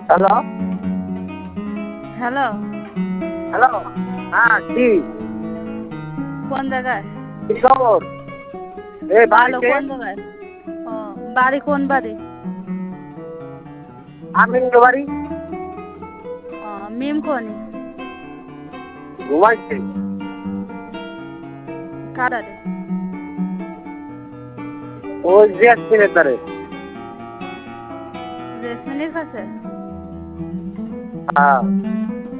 Hello. Hello. Hello. হ্যাঁ, কি কোন জায়গায়? কি খবর? এই ভালো। বাড়িতে। কোন জায়গায়? ও, বাড়ি কোন বাড়ি? আমিনগো বাড়ি। ও, মিম কোনি? ঘুমাইছে। কারারে? ওই জেসমিনের ধারে। জেসমিনের কাছে? হ্যাঁ।